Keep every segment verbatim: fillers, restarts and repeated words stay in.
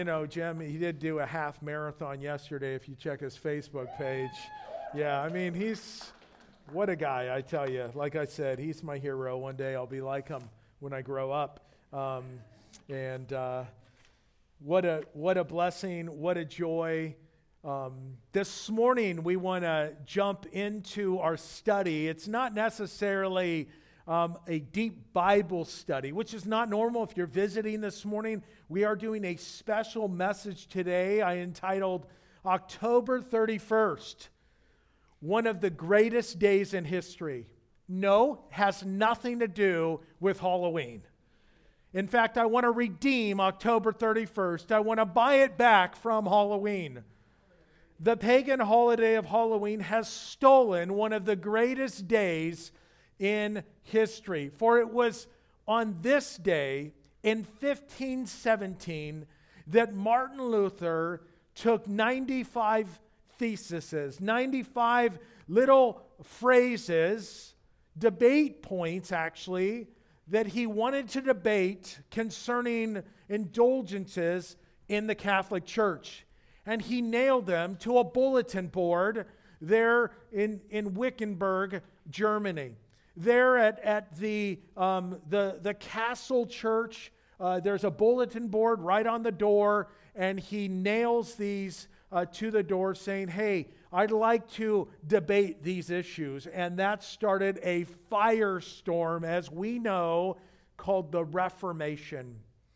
You know, Jim, he did do a half marathon yesterday if you check his Facebook page. Yeah, I mean, he's, what a guy, I tell you. Like I said, he's my hero. One day I'll be like him when I grow up. Um, and uh, what a what a blessing, what a joy. Um, this morning we want to jump into our study. It's not necessarily Um, a deep Bible study, which is not normal if you're visiting this morning. We are doing a special message today I entitled October thirty-first, one of the greatest days in history. No, has nothing to do with Halloween. In fact, I want to redeem October thirty-first. I want to buy it back from Halloween. The pagan holiday of Halloween has stolen one of the greatest days in history. For it was on this day in fifteen seventeen that Martin Luther took ninety-five theses, ninety-five little phrases, debate points actually, that he wanted to debate concerning indulgences in the Catholic Church. And he nailed them to a bulletin board there in, in Wittenberg, Germany. There at, at the, um, the, the Castle Church, uh, there's a bulletin board right on the door, and he nails these uh, to the door saying, hey, I'd like to debate these issues. And that started a firestorm, as we know, called the Reformation.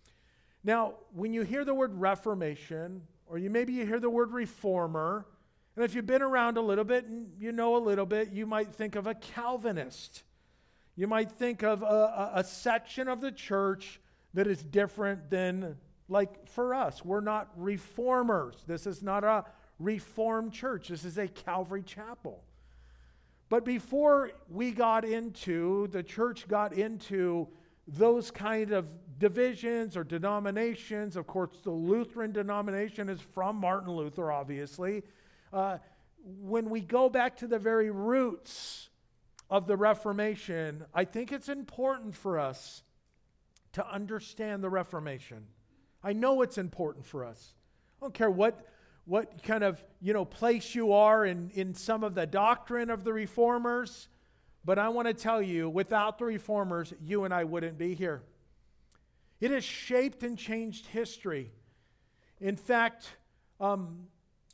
Now, when you hear the word Reformation, or you maybe you hear the word reformer, and if you've been around a little bit and you know a little bit, you might think of a Calvinist. You might think of a, a, a section of the church that is different than, like for us, we're not reformers. This is not a reformed church. This is a Calvary chapel. But before we got into, the church got into those kind of divisions or denominations, of course, the Lutheran denomination is from Martin Luther, obviously. Uh, when we go back to the very roots of the Reformation, I think it's important for us to understand the Reformation. I know it's important for us. I don't care what what kind of, you know, place you are in, in some of the doctrine of the Reformers, but I want to tell you, without the Reformers, you and I wouldn't be here. It has shaped and changed history. In fact, um,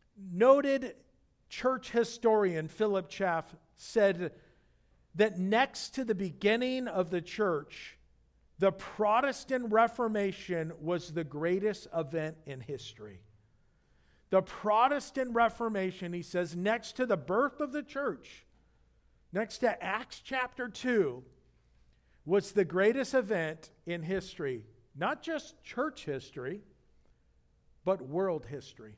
noted church historian Philip Schaff said that next to the beginning of the church, the Protestant Reformation was the greatest event in history. The Protestant Reformation, he says, next to the birth of the church, next to Acts chapter two, was the greatest event in history. Not just church history, but world history.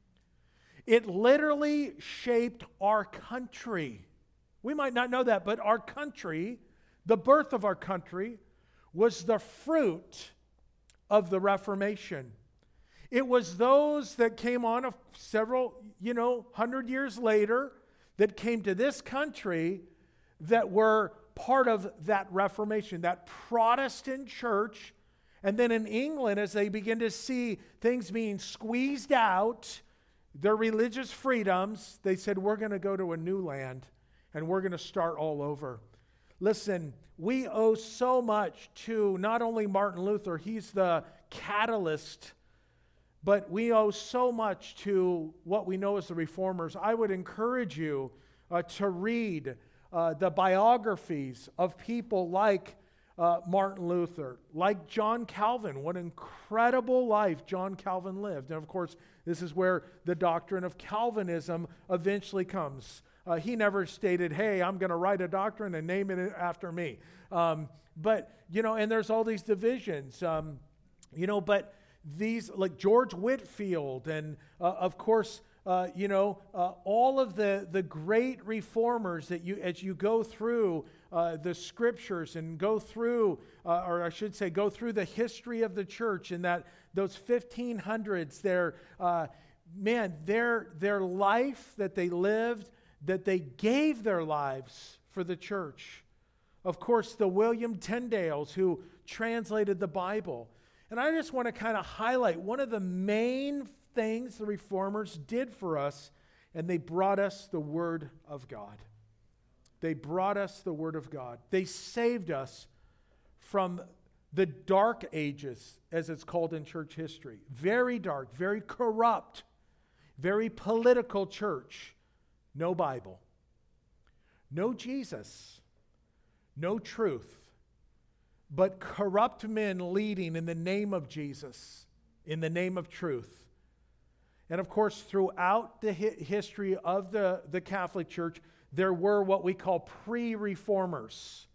It literally shaped our country. We might not know that, but our country, the birth of our country, was the fruit of the Reformation. It was those that came on a several, you know, hundred years later that came to this country that were part of that Reformation, that Protestant church. And then in England, as they begin to see things being squeezed out, their religious freedoms, they said, we're going to go to a new land and we're going to start all over. Listen, we owe so much to not only Martin Luther, he's the catalyst, but we owe so much to what we know as the Reformers. I would encourage you uh, to read uh, the biographies of people like uh, Martin Luther, like John Calvin. What incredible life John Calvin lived. And of course, this is where the doctrine of Calvinism eventually comes. Uh, he never stated, hey, I'm going to write a doctrine and name it after me. Um, but, you know, and there's all these divisions, um, you know, but these, like George Whitefield and, uh, of course, uh, you know, uh, all of the, the great reformers that you, as you go through uh, the scriptures and go through, uh, or I should say, go through the history of the church and that those fifteen hundreds, their, uh, man, their, their life that they lived, that they gave their lives for the church. Of course, the William Tyndales who translated the Bible. And I just want to kind of highlight one of the main things the Reformers did for us, and they brought us the Word of God. They brought us the Word of God. They saved us from the dark ages, as it's called in church history. Very dark, very corrupt, very political church. No Bible. No Jesus. No truth. But corrupt men leading in the name of Jesus, in the name of truth. And of course, throughout the hi- history of the, the Catholic Church, there were what we call pre-reformers.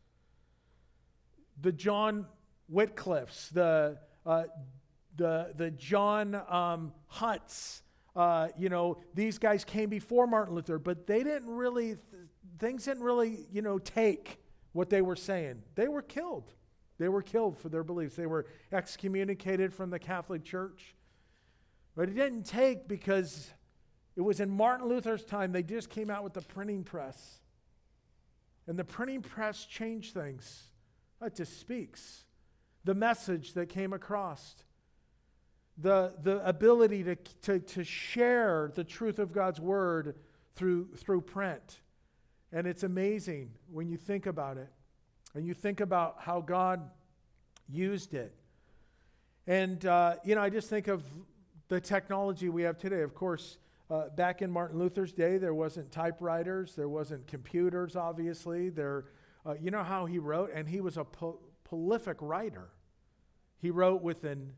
The John Wycliffes, the uh, the the John um, Hutts, uh, you know, these guys came before Martin Luther, but they didn't really, th- things didn't really, you know, take what they were saying. They were killed. They were killed for their beliefs. They were excommunicated from the Catholic Church. But it didn't take because it was in Martin Luther's time, they just came out with the printing press. And the printing press changed things. That just speaks. The message that came across. The, the ability to, to, to share the truth of God's Word through, through print. And it's amazing when you think about it. And you think about how God used it. And, uh, you know, I just think of the technology we have today. Of course, uh, back in Martin Luther's day, there wasn't typewriters. There wasn't computers, obviously. There, uh, you know how he wrote? And he was a po- prolific writer. He wrote with an,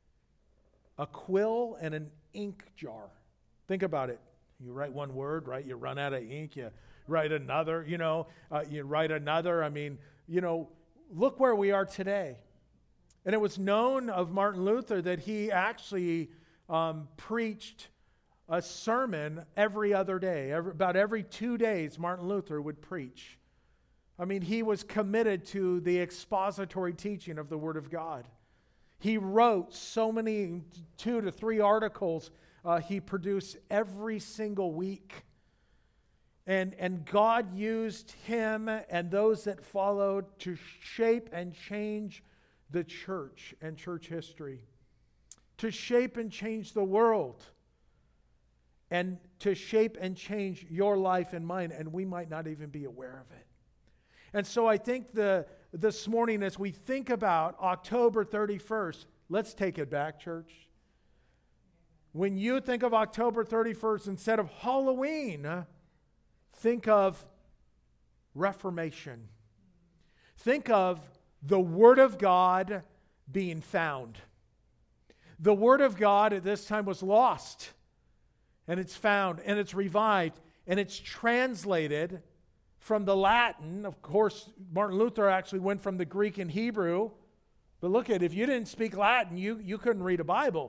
a quill and an ink jar. Think about it. You write one word, right? You run out of ink. You write another, you know. Uh, you write another. I mean, you know, look where we are today. And it was known of Martin Luther that he actually um, preached a sermon every other day. Every, about every two days, Martin Luther would preach. I mean, he was committed to the expository teaching of the Word of God. He wrote so many, two to three articles uh, he produced every single week. And, and God used him and those that followed to shape and change the church and church history. To shape and change the world. And to shape and change your life and mine. And we might not even be aware of it. And so I think the this morning as we think about October thirty-first, let's take it back, church. When you think of October thirty-first, instead of Halloween, think of Reformation. Think of the Word of God being found. The Word of God at this time was lost. And it's found, and it's revived, and it's translated from the Latin. Of course, Martin Luther actually went from the Greek and Hebrew. But look at it, if you didn't speak Latin, you, you couldn't read a Bible.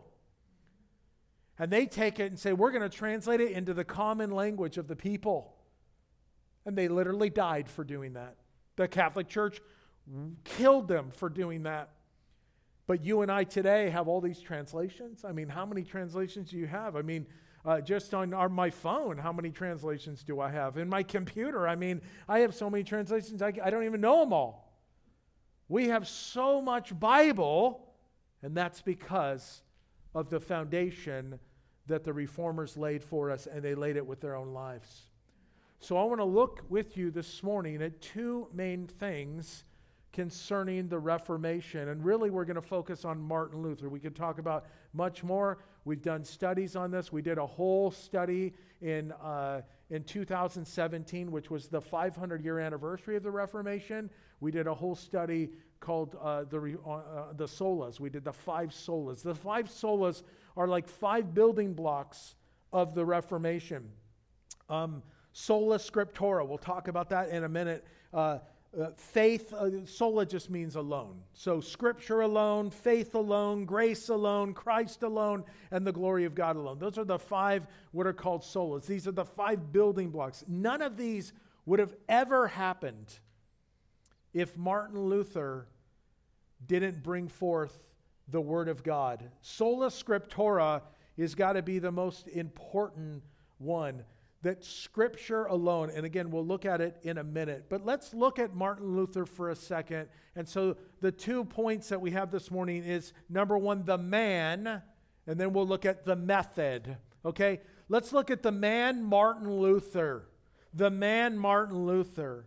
And they take it and say, we're going to translate it into the common language of the people. And they literally died for doing that. The Catholic Church killed them for doing that. But you and I today have all these translations. I mean, how many translations do you have? I mean, uh, just on our, my phone, how many translations do I have? In my computer, I mean, I have so many translations, I, I don't even know them all. We have so much Bible, and that's because of the foundation that the Reformers laid for us, and they laid it with their own lives. So I want to look with you this morning at two main things concerning the Reformation. And really, we're going to focus on Martin Luther. We could talk about much more. We've done studies on this. We did a whole study in uh, in two thousand seventeen, which was the five hundred year anniversary of the Reformation. We did a whole study called uh, the uh, the solas. We did the five solas. The five solas are like five building blocks of the Reformation. Um, sola scriptura. We'll talk about that in a minute. Uh, Uh, faith, uh, sola just means alone. So scripture alone, faith alone, grace alone, Christ alone, and the glory of God alone. Those are the five what are called solas. These are the five building blocks. None of these would have ever happened if Martin Luther didn't bring forth the Word of God. Sola scriptura has got to be the most important one. that Scripture alone, and again, we'll look at it in a minute, but let's look at Martin Luther for a second. And so the two points that we have this morning is, number one, the man, and then we'll look at the method, okay? Let's look at the man, Martin Luther. The man, Martin Luther.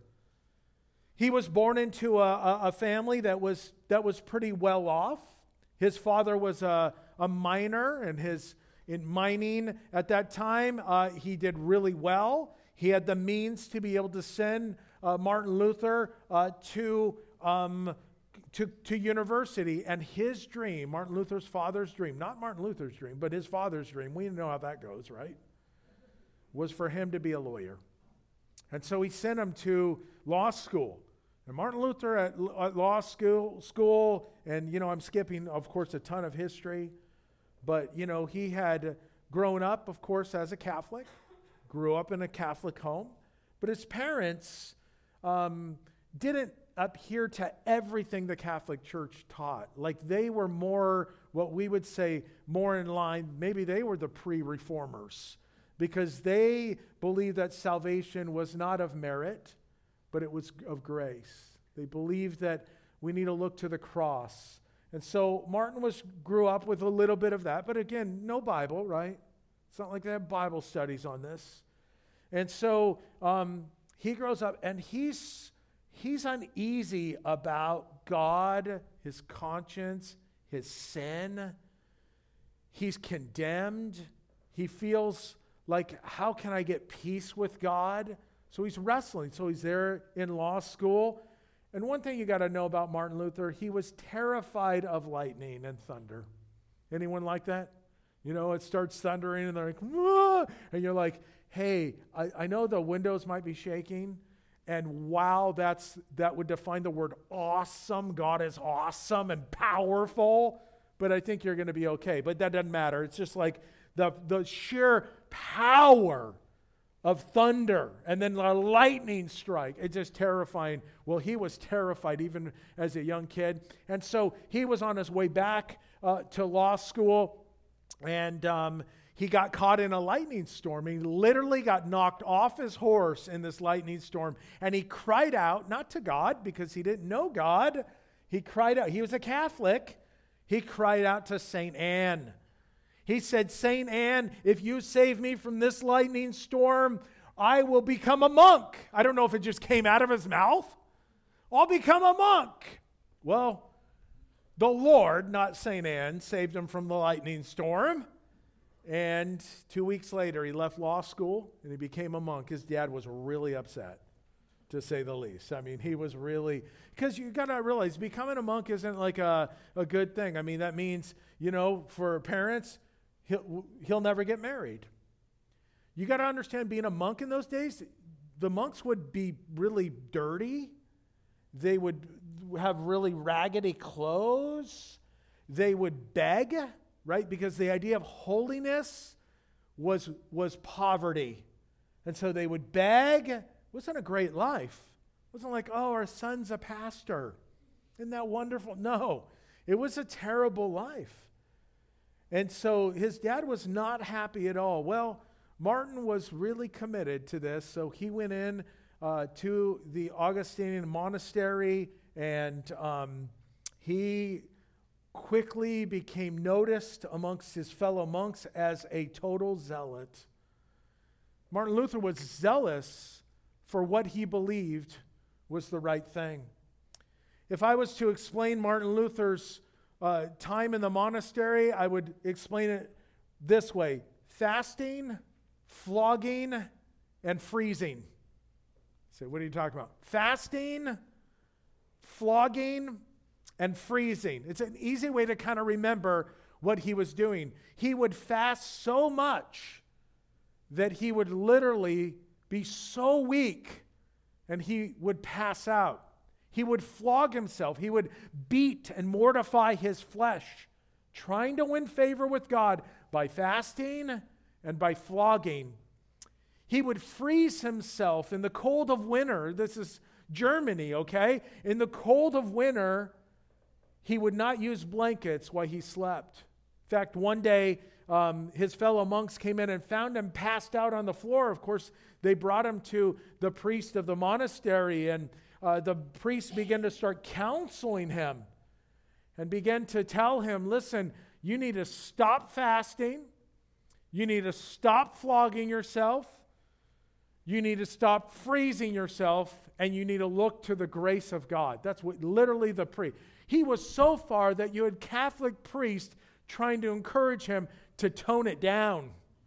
He was born into a, a, a family that was, that was pretty well off. His father was a, a miner, and his in mining at that time, uh, he did really well. He had the means to be able to send uh, Martin Luther uh, to, um, to, to university. And his dream, Martin Luther's father's dream, not Martin Luther's dream, but his father's dream, we know how that goes, right? Was for him to be a lawyer. And so he sent him to law school. And Martin Luther at, at law school, school, and, you know, I'm skipping, of course, a ton of history. But, you know, he had grown up, of course, as a Catholic, grew up in a Catholic home. But his parents um, didn't adhere to everything the Catholic Church taught. Like, they were more, what we would say, more in line. Maybe they were the pre-reformers, because they believed that salvation was not of merit, but it was of grace. They believed that we need to look to the cross. And so Martin was grew up with a little bit of that, but again, no Bible, right? It's not like they have Bible studies on this. And so um, he grows up, and he's he's uneasy about God, his conscience, his sin. He's condemned. He feels like, how can I get peace with God? So he's wrestling. So he's there in law school. And one thing you got to know about Martin Luther, he was terrified of lightning and thunder. Anyone like that? You know, it starts thundering and they're like, whoa! And you're like, hey, I, I know the windows might be shaking, and wow, that's that would define the word awesome. God is awesome and powerful, but I think you're going to be okay. But that doesn't matter. It's just like the, the sheer power of thunder, and then a lightning strike. It's just terrifying. Well, he was terrified even as a young kid. And so he was on his way back uh, to law school, and um, he got caught in a lightning storm. He literally got knocked off his horse in this lightning storm, and he cried out, not to God, because he didn't know God. He cried out. He was a Catholic. He cried out to Saint Anne. He said, Saint Anne, if you save me from this lightning storm, I will become a monk. I don't know if it just came out of his mouth. I'll become a monk. Well, the Lord, not Saint Anne, saved him from the lightning storm. And two weeks later, he left law school and he became a monk. His dad was really upset, to say the least. I mean, he was really, because you got to realize becoming a monk isn't like a, a good thing. I mean, that means, you know, for parents, He'll, he'll never get married. You got to understand, being a monk in those days, the monks would be really dirty. They would have really raggedy clothes. They would beg, right? Because the idea of holiness was, was poverty. And so they would beg. It wasn't a great life. It wasn't like, oh, our son's a pastor. Isn't that wonderful? No, it was a terrible life. And so his dad was not happy at all. Well, Martin was really committed to this, so he went in uh, to the Augustinian monastery, and um, he quickly became noticed amongst his fellow monks as a total zealot. Martin Luther was zealous for what he believed was the right thing. If I was to explain Martin Luther's Uh, time in the monastery, I would explain it this way: fasting, flogging, and freezing. So what are you talking about? Fasting, flogging, and freezing. It's an easy way to kind of remember what he was doing. He would fast so much that he would literally be so weak and he would pass out. He would flog himself. He would beat and mortify his flesh, trying to win favor with God by fasting and by flogging. He would freeze himself in the cold of winter. This is Germany, okay? In the cold of winter, he would not use blankets while he slept. In fact, one day um, his fellow monks came in and found him passed out on the floor. Of course, they brought him to the priest of the monastery, and uh, the priest began to start counseling him and began to tell him, listen, you need to stop fasting. You need to stop flogging yourself. You need to stop freezing yourself, and you need to look to the grace of God. That's what literally the priest. He was so far that you had Catholic priests trying to encourage him to tone it down.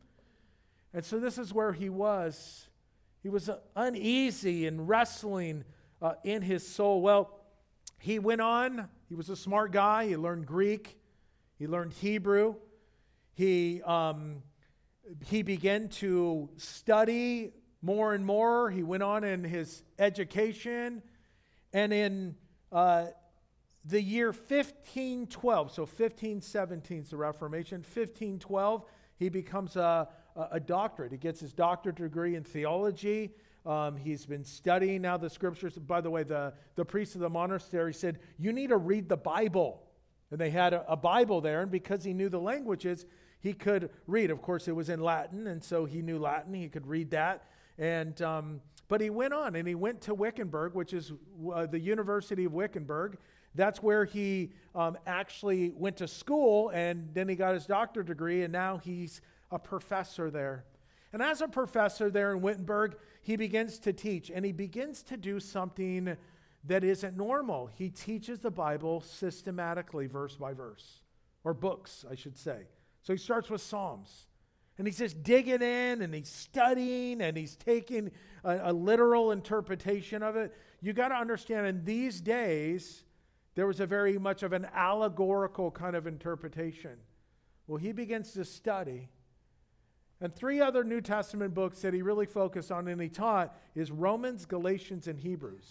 And so this is where he was. He was uneasy and wrestling uh, in his soul. Well, he went on. He was a smart guy. He learned Greek. He learned Hebrew. He, um, he began to study more and more. He went on in his education. And in uh, the year fifteen twelve, so fifteen seventeen is the Reformation, fifteen twelve, he becomes a, a, a doctorate. He gets his doctorate degree in theology. Um, he's been studying now the scriptures. By the way, the, the priest of the monastery said, you need to read the Bible. And they had a, a Bible there, and because he knew the languages, he could read. Of course, it was in Latin, and so he knew Latin. He could read that. And um, but he went on, and he went to Wittenberg, which is uh, the University of Wittenberg. That's where he um, actually went to school, and then he got his doctorate degree, and now he's a professor there. And as a professor there in Wittenberg, he begins to teach, and he begins to do something that isn't normal. He teaches the Bible systematically, verse by verse, or books, I should say. So he starts with Psalms, and he's just digging in, and he's studying, and he's taking a, a literal interpretation of it. You got to understand, in these days, there was a very much of an allegorical kind of interpretation. Well, he begins to study. And three other New Testament books that he really focused on and he taught is Romans, Galatians, and Hebrews.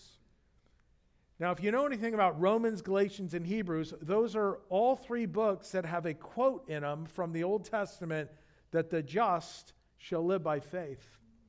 Now, if you know anything about Romans, Galatians, and Hebrews, those are all three books that have a quote in them from the Old Testament that the just shall live by faith.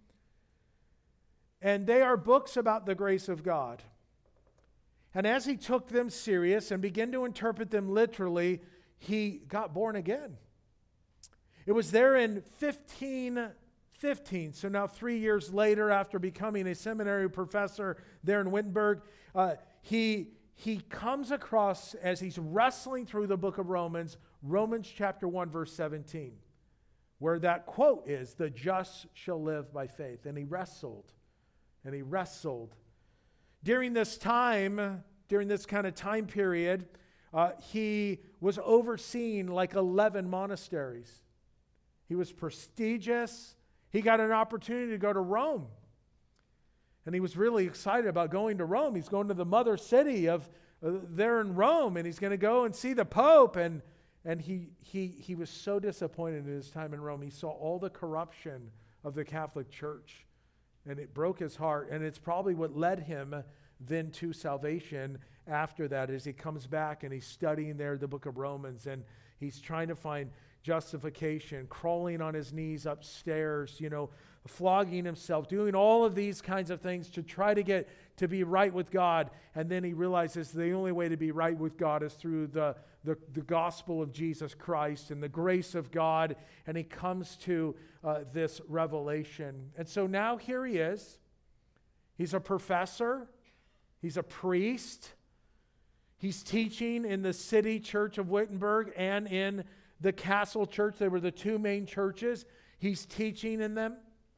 And they are books about the grace of God. And as he took them serious and began to interpret them literally, he got born again. It was there in fifteen fifteen, so now three years later, after becoming a seminary professor there in Wittenberg, uh, he, he comes across, as he's wrestling through the book of Romans, Romans chapter one, verse seventeen, where that quote is, the just shall live by faith. And he wrestled, and he wrestled. During this time, during this kind of time period, uh, he was overseeing like eleven monasteries. He was prestigious. He got an opportunity to go to Rome. And he was really excited about going to Rome. He's going to the mother city of uh, there in Rome, and he's going to go and see the Pope. And, and he, he, he was so disappointed in his time in Rome. He saw all the corruption of the Catholic Church, and it broke his heart. And it's probably what led him then to salvation after that, as he comes back and he's studying there the book of Romans, and he's trying to find justification, crawling on his knees upstairs, you know, flogging himself, doing all of these kinds of things to try to get to be right with God. And then he realizes the only way to be right with God is through the, the, the gospel of Jesus Christ and the grace of God. And he comes to uh, this revelation. And so now here he is. He's a professor. He's a priest. He's teaching in the city church of Wittenberg and in the Castle Church. They were the two main churches. He's teaching in them.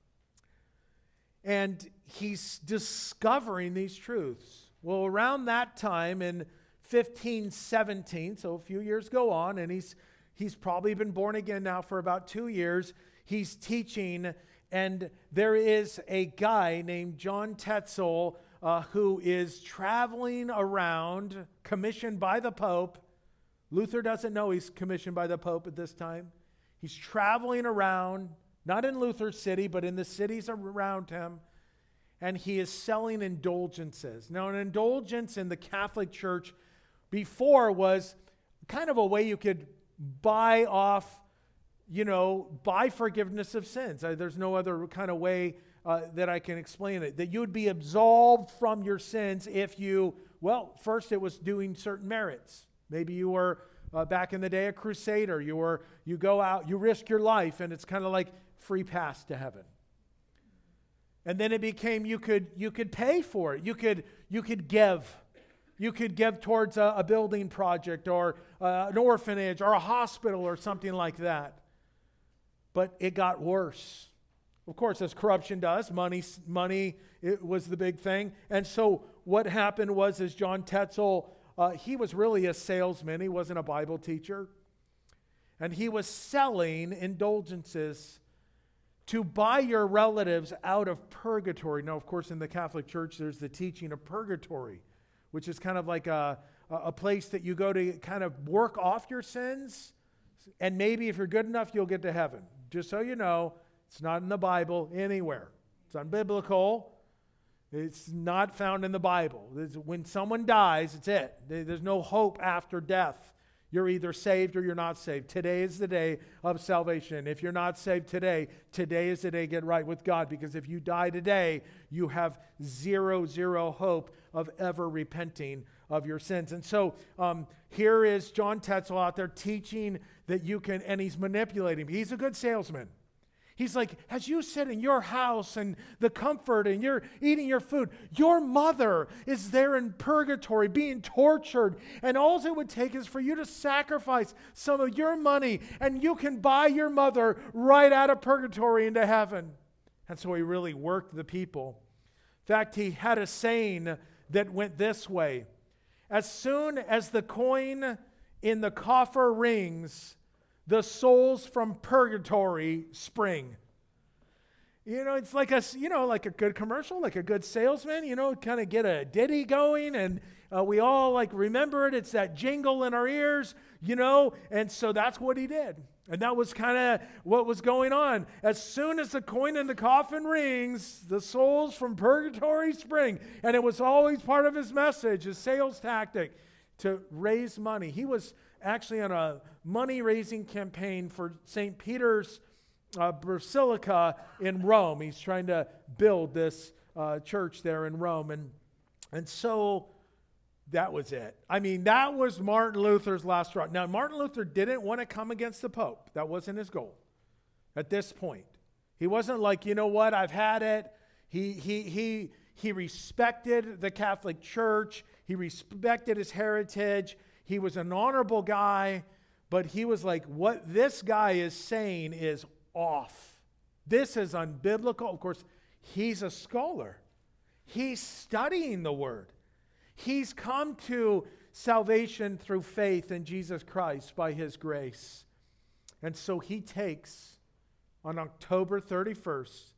And he's discovering these truths. Well, around that time in fifteen seventeen, so a few years go on, and he's he's probably been born again now for about two years. He's teaching, and there is a guy named John Tetzel uh, who is traveling around, commissioned by the Pope. Luther doesn't know he's commissioned by the Pope at this time. He's traveling around, not in Luther's city, but in the cities around him, and he is selling indulgences. Now, an indulgence in the Catholic Church before was kind of a way you could buy off, you know, buy forgiveness of sins. Uh, there's no other kind of way uh, that I can explain it. That you would be absolved from your sins if you, well, first it was doing certain merits. Maybe you were uh, back in the day, a crusader. You were, you go out, you risk your life, and it's kind of like free pass to heaven. And then it became you could you could pay for it. You could you could give. You could give towards a, a building project or uh, an orphanage or a hospital or something like that. But it got worse. Of course, as corruption does, money money it was the big thing. And so what happened was, is John Tetzel, uh, he was really a salesman. He wasn't a Bible teacher. And he was selling indulgences to buy your relatives out of purgatory. Now, of course, in the Catholic Church, there's the teaching of purgatory, which is kind of like a, a place that you go to kind of work off your sins, and maybe if you're good enough, you'll get to heaven. Just so you know, it's not in the Bible anywhere. It's unbiblical. It's not found in the Bible. It's, when someone dies, it's it. There's no hope after death. You're either saved or you're not saved. Today is the day of salvation. If you're not saved today, today is the day to get right with God. Because if you die today, you have zero, zero hope of ever repenting of your sins. And so um, here is John Tetzel out there teaching that you can, and he's manipulating. He's a good salesman. He's like, as you sit in your house and the comfort and you're eating your food, your mother is there in purgatory being tortured. And all it would take is for you to sacrifice some of your money and you can buy your mother right out of purgatory into heaven. And so he really worked the people. In fact, he had a saying that went this way. As soon as the coin in the coffer rings, the souls from purgatory spring. You know, it's like a, you know, like a good commercial, like a good salesman, you know, kind of get a ditty going and uh, we all like remember it. It's that jingle in our ears, you know, and so that's what he did. And that was kind of what was going on. As soon as the coin in the coffin rings, the souls from purgatory spring. And it was always part of his message, his sales tactic, to raise money. He was actually on a money-raising campaign for Saint Peter's uh, Basilica in Rome. He's trying to build this uh, church there in Rome. And, and so that was it. I mean, that was Martin Luther's last straw. Now, Martin Luther didn't want to come against the Pope. That wasn't his goal at this point. He wasn't like, you know what, I've had it. He, he, he, he respected the Catholic Church. He respected his heritage. He was an honorable guy, but he was like, what this guy is saying is off. This is unbiblical. Of course, he's a scholar. He's studying the Word. He's come to salvation through faith in Jesus Christ by His grace. And so he takes, on October thirty-first,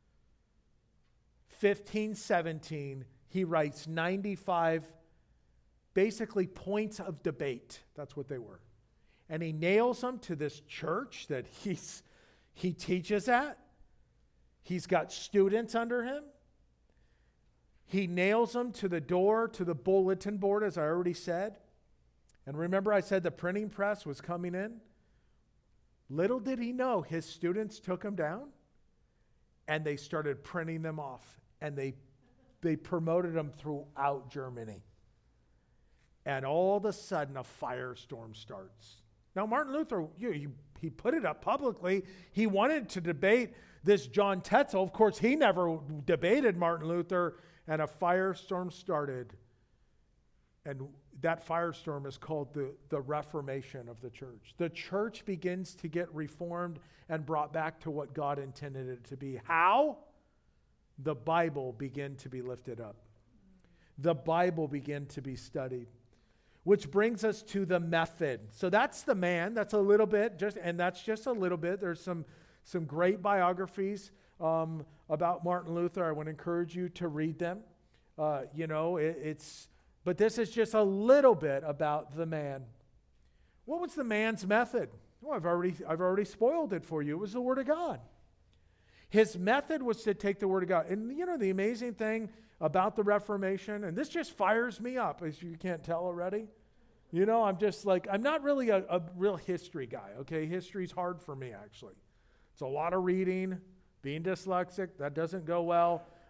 fifteen seventeen, he writes ninety-five basically points of debate. That's what they were. And he nails them to this church that he's, he teaches at. He's got students under him. He nails them to the door, to the bulletin board, as I already said. And remember I said the printing press was coming in? Little did he know, his students took them down and they started printing them off. And they, they promoted them throughout Germany. And all of a sudden, a firestorm starts. Now, Martin Luther, you, he, he put it up publicly. He wanted to debate this John Tetzel. Of course, he never debated Martin Luther, and a firestorm started. And that firestorm is called the, the Reformation of the church. The church begins to get reformed and brought back to what God intended it to be. How? The Bible began to be lifted up. The Bible began to be studied. Which brings us to the method. So that's the man. That's a little bit, just, and that's just a little bit. There's some, some great biographies um, about Martin Luther. I want to encourage you to read them. Uh, you know, it, it's, but this is just a little bit about the man. What was the man's method? Well, I've already, I've already spoiled it for you. It was the Word of God. His method was to take the Word of God. And you know, the amazing thing about the Reformation, and this just fires me up, as you can't tell already. You know, I'm just like, I'm not really a, a real history guy, okay? History's hard for me, actually. It's a lot of reading, being dyslexic, that doesn't go well.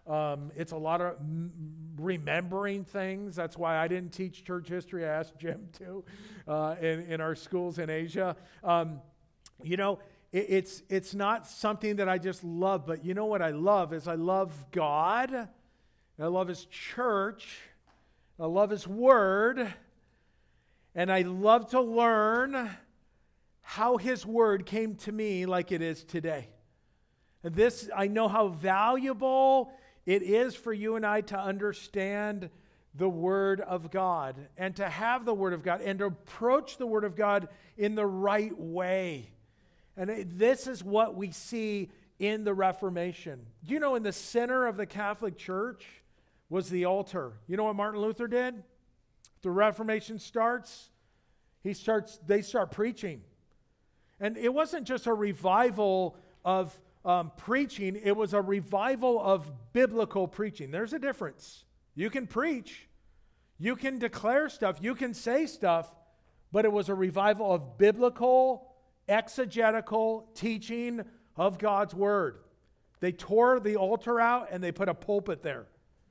Um, it's a lot of m- remembering things. That's why I didn't teach church history. I asked Jim to uh, in, in our schools in Asia. Um, you know, it, it's it's not something that I just love, but you know what I love is I love God. I love His church. I love His Word. And I love to learn how His Word came to me like it is today. And this, I know how valuable it is for you and I to understand the Word of God and to have the Word of God and to approach the Word of God in the right way. And it, this is what we see in the Reformation. You know, in the center of the Catholic Church was the altar. You know what Martin Luther did? The Reformation starts, he starts, they start preaching. And it wasn't just a revival of Um, preaching, it was a revival of biblical preaching. There's a difference. You can preach, you can declare stuff, you can say stuff, but it was a revival of biblical, exegetical teaching of God's Word. They tore the altar out and they put a pulpit there.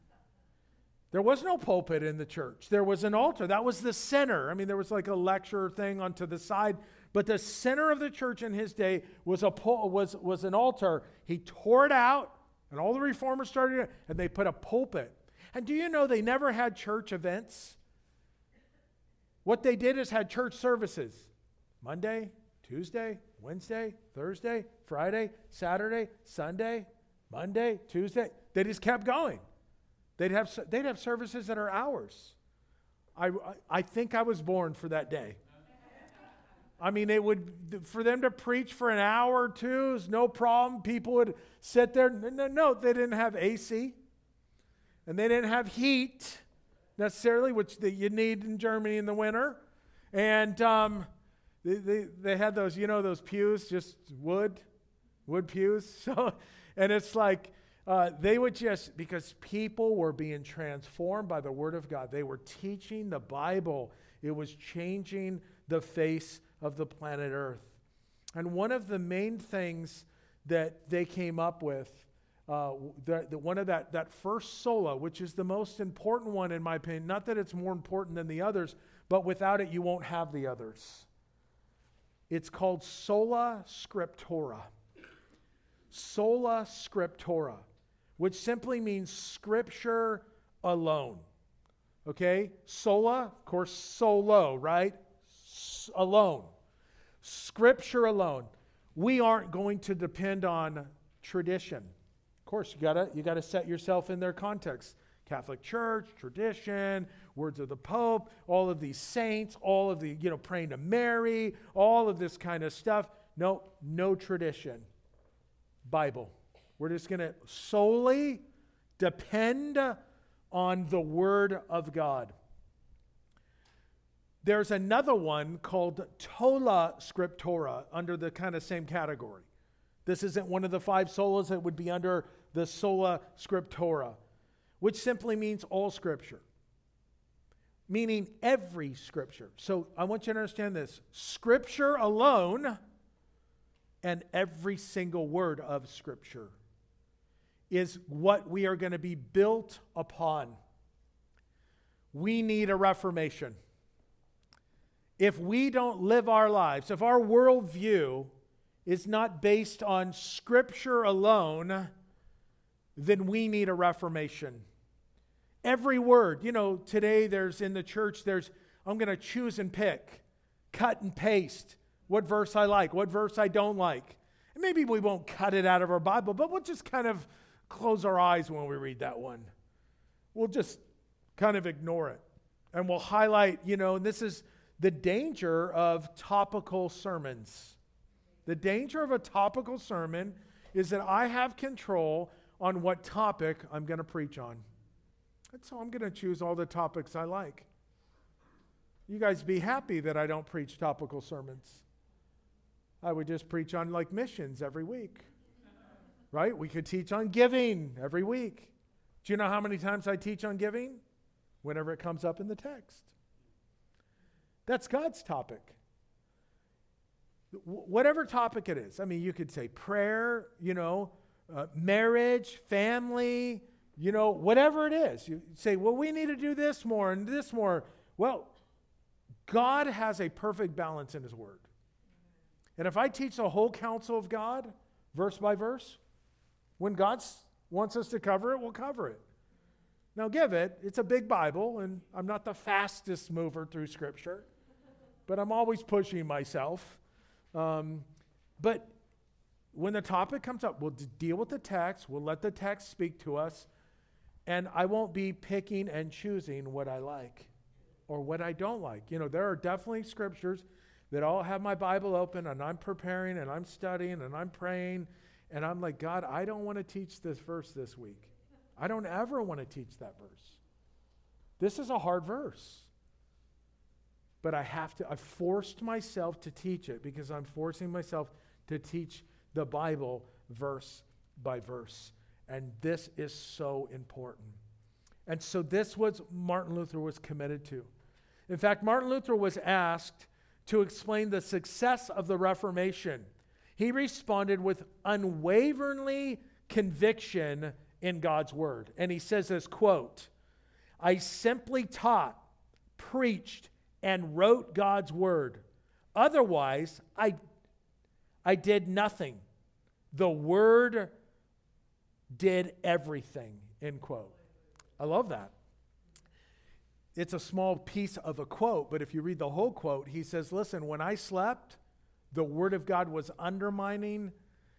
There was no pulpit in the church. There was an altar. That was the center. I mean, there was like a lecture thing onto the side, but the center of the church in his day was a was was an altar. He tore it out, and all the reformers started it, and they put a pulpit. And do you know they never had church events? What they did is had church services. Monday, Tuesday, Wednesday, Thursday, Friday, Saturday, Sunday, Monday, Tuesday. They just kept going. They'd have they'd have services that are hours. I I think I was born for that day. I mean, it would, for them to preach for an hour or two is no problem. People would sit there. No, no, they didn't have A C. And they didn't have heat necessarily, which the, you need in Germany in the winter. And um, they, they, they had those, you know, those pews, just wood, wood pews. So, and it's like uh, they would just, because people were being transformed by the Word of God. They were teaching the Bible. It was changing the face of the planet Earth. And one of the main things that they came up with, uh, the, the, one of that, that first sola, which is the most important one in my opinion, not that it's more important than the others, but without it you won't have the others. It's called sola scriptura. Sola scriptura, which simply means scripture alone. Okay? Sola, of course, solo, right? S- alone. Scripture alone. We aren't going to depend on tradition. Of course, you gotta you gotta set yourself in their context. Catholic Church, tradition, words of the Pope, all of these saints, all of the, you know, praying to Mary, all of this kind of stuff. No, no tradition. Bible. We're just going to solely depend on the Word of God. There's another one called Sola Scriptura under the kind of same category. This isn't one of the five solas. It would be under the Sola Scriptura, which simply means all Scripture, meaning every Scripture. So I want you to understand this. Scripture alone and every single word of Scripture is what we are going to be built upon. We need a reformation. If we don't live our lives, if our worldview is not based on Scripture alone, then we need a reformation. Every word, you know, today there's in the church, there's, I'm going to choose and pick, cut and paste, what verse I like, what verse I don't like. And maybe we won't cut it out of our Bible, but we'll just kind of close our eyes when we read that one. We'll just kind of ignore it. And we'll highlight, you know, and this is the danger of topical sermons. The danger of a topical sermon is that I have control on what topic I'm going to preach on. And so I'm going to choose all the topics I like. You guys be happy that I don't preach topical sermons. I would just preach on like missions every week. Right? We could teach on giving every week. Do you know how many times I teach on giving? Whenever it comes up in the text. That's God's topic. Whatever topic it is. I mean, you could say prayer, you know, uh, marriage, family, you know, whatever it is. You say, well, we need to do this more and this more. Well, God has a perfect balance in his word. And if I teach the whole counsel of God, verse by verse, when God wants us to cover it, we'll cover it. Now give it. It's a big Bible, and I'm not the fastest mover through Scripture, but I'm always pushing myself. Um, but when the topic comes up, we'll d- deal with the text. We'll let the text speak to us, and I won't be picking and choosing what I like or what I don't like. You know, there are definitely scriptures that I'll have my Bible open, and I'm preparing, and I'm studying, and I'm praying, and I'm like, God, I don't want to teach this verse this week. I don't ever want to teach that verse. This is a hard verse. But I have to, I forced myself to teach it because I'm forcing myself to teach the Bible verse by verse. And this is so important. And so this was Martin Luther was committed to. In fact, Martin Luther was asked to explain the success of the Reformation. He responded with unwaveringly conviction in God's word. And he says this, quote, I simply taught, preached, and wrote God's word. Otherwise, I, I did nothing. The word did everything, end quote. I love that. It's a small piece of a quote, but if you read the whole quote, he says, listen, when I slept, the word of God was undermining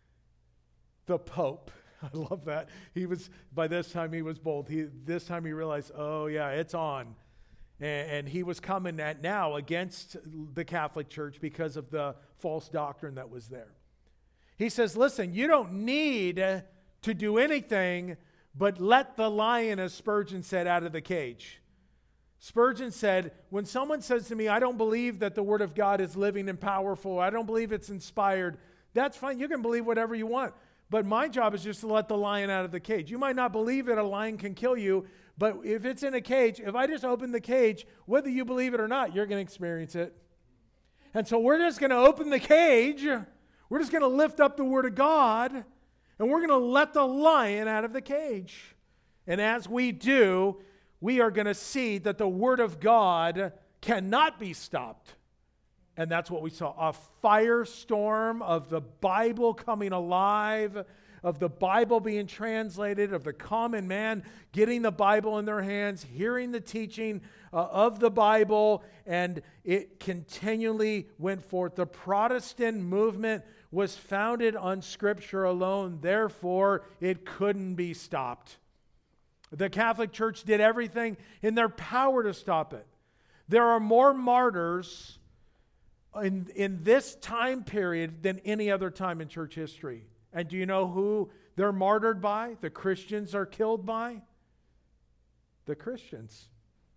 the Pope. I love that. He was, by this time he was bold. He, this time he realized, oh yeah, it's on. And, and he was coming at now against the Catholic Church because of the false doctrine that was there. He says, listen, you don't need to do anything but let the lion, as Spurgeon said, out of the cage. Spurgeon said, when someone says to me, I don't believe that the Word of God is living and powerful, I don't believe it's inspired, that's fine. You can believe whatever you want. But my job is just to let the lion out of the cage. You might not believe that a lion can kill you, but if it's in a cage, if I just open the cage, whether you believe it or not, you're going to experience it. And so we're just going to open the cage. We're just going to lift up the Word of God, and we're going to let the lion out of the cage. And as we do, we are going to see that the Word of God cannot be stopped. And that's what we saw, a firestorm of the Bible coming alive, of the Bible being translated, of the common man getting the Bible in their hands, hearing the teaching uh, of the Bible, and it continually went forth. The Protestant movement was founded on Scripture alone, therefore it couldn't be stopped. The Catholic Church did everything in their power to stop it. There are more martyrs in, in this time period than any other time in church history. And do you know who they're martyred by? The Christians are killed by? The Christians.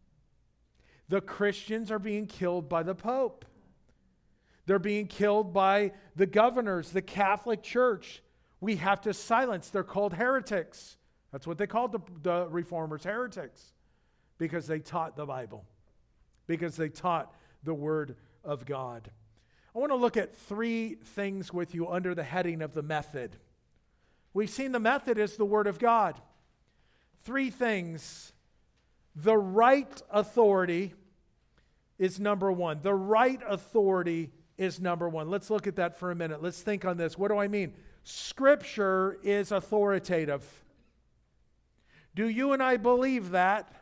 The Christians are being killed by the Pope. They're being killed by the governors, the Catholic Church. We have to silence. They're called heretics. That's what they called the, the reformers, heretics, because they taught the Bible, because they taught the Word of God. I want to look at three things with you under the heading of the method. We've seen the method is the Word of God. Three things. The right authority is number one. The right authority is number one. Let's look at that for a minute. Let's think on this. What do I mean? Scripture is authoritative. Do you and I believe that?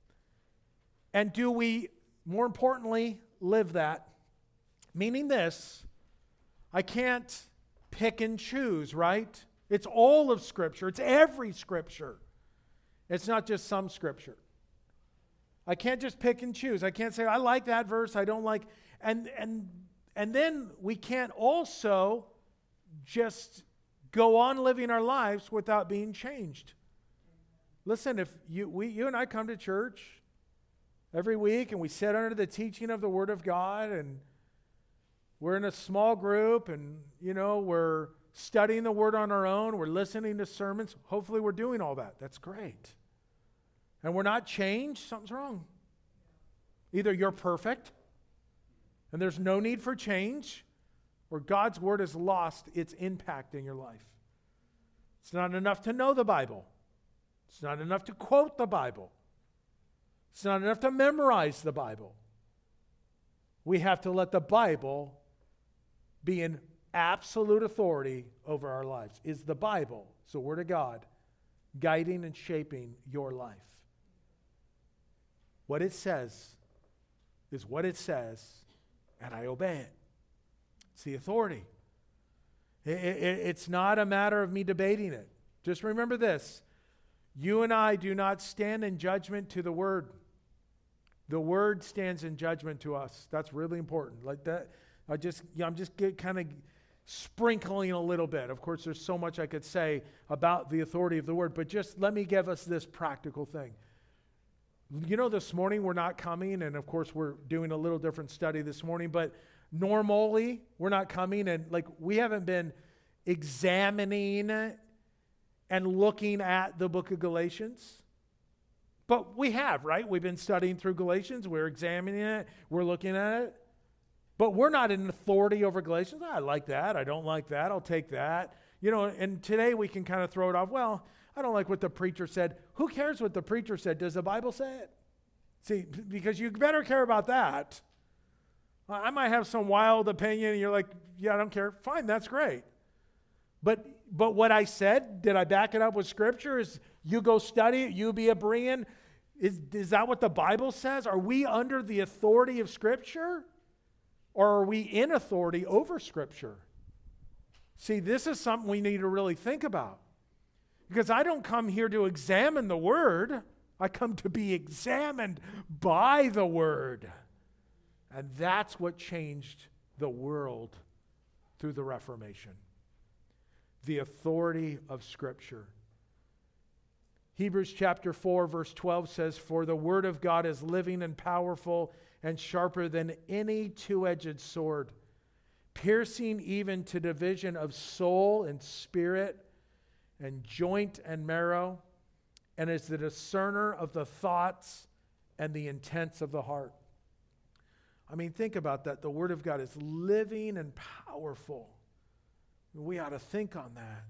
And do we, more importantly, live that? Meaning this, I can't pick and choose, right? It's all of Scripture. It's every Scripture. It's not just some Scripture. I can't just pick and choose. I can't say, I like that verse, I don't like, and and and then we can't also just go on living our lives without being changed. Listen, if you we you and I come to church every week and we sit under the teaching of the Word of God, and we're in a small group, and you know, we're studying the Word on our own, we're listening to sermons, hopefully we're doing all that. That's great. And we're not changed, something's wrong. Either you're perfect and there's no need for change, or God's Word has lost its impact in your life. It's not enough to know the Bible. It's not enough to quote the Bible. It's not enough to memorize the Bible. We have to let the Bible be an absolute authority over our lives. Is the Bible, it's the Word of God, guiding and shaping your life? What it says is what it says, and I obey it. It's the authority. It, it, it's not a matter of me debating it. Just remember this. You and I do not stand in judgment to the Word. The Word stands in judgment to us. That's really important. Like that, I just, yeah, I'm just get, kind of sprinkling a little bit. Of course, there's so much I could say about the authority of the Word, but just let me give us this practical thing. You know, this morning we're not coming, and of course we're doing a little different study this morning, but normally we're not coming, and like we haven't been examining and looking at the book of Galatians. But we have, right? We've been studying through Galatians. We're examining it. We're looking at it. But we're not in authority over Galatians. I like that. I don't like that. I'll take that. You know, and today we can kind of throw it off. Well, I don't like what the preacher said. Who cares what the preacher said? Does the Bible say it? See, because you better care about that. I might have some wild opinion, and you're like, yeah, I don't care. Fine, that's great. But but what I said, did I back it up with Scripture? Is you go study it, you be a Berean? Is, is that what the Bible says? Are we under the authority of Scripture? Or are we in authority over Scripture? See, this is something we need to really think about. Because I don't come here to examine the Word. I come to be examined by the Word. And that's what changed the world through the Reformation. The authority of Scripture. Hebrews chapter four, verse twelve says, "For the Word of God is living and powerful and sharper than any two-edged sword, piercing even to division of soul and spirit and joint and marrow, and is the discerner of the thoughts and the intents of the heart." I mean, think about that. The Word of God is living and powerful. We ought to think on that.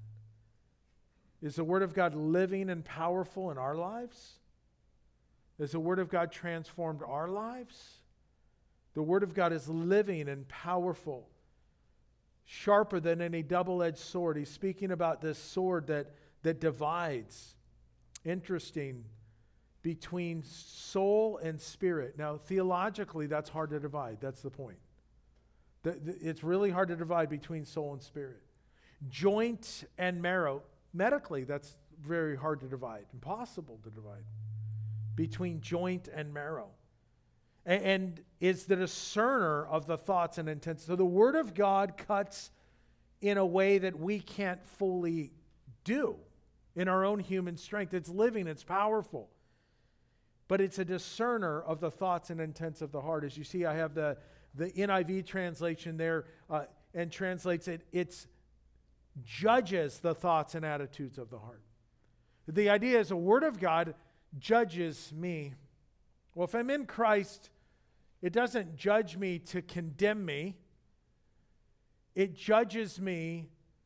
Is the Word of God living and powerful in our lives? Has the Word of God transformed our lives? The Word of God is living and powerful, sharper than any double-edged sword. He's speaking about this sword that, that divides. Interesting. Between soul and spirit. Now, theologically, that's hard to divide. That's the point. The, the, it's really hard to divide between soul and spirit. Joint and marrow. Medically, that's very hard to divide. Impossible to divide. Between joint and marrow. And, and is the discerner of the thoughts and intents. So the Word of God cuts in a way that we can't fully do in our own human strength. It's living. It's powerful. But it's a discerner of the thoughts and intents of the heart. As you see, I have the, the N I V translation there uh, and translates it, it's judges the thoughts and attitudes of the heart. The idea is the Word of God judges me. Well, if I'm in Christ, it doesn't judge me to condemn me. It judges me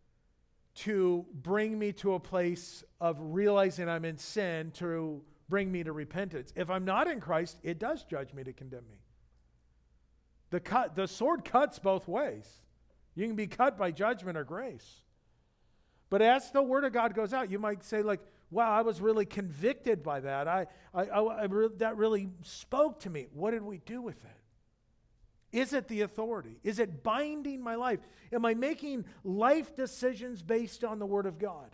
to bring me to a place of realizing I'm in sin, to bring me to repentance. If I'm not in Christ, it does judge me to condemn me. The cut, the sword cuts both ways. You can be cut by judgment or grace. But as the Word of God goes out, you might say like, wow, I was really convicted by that. I, I, I, I re- that really spoke to me. What did we do with it? Is it the authority? Is it binding my life? Am I making life decisions based on the Word of God?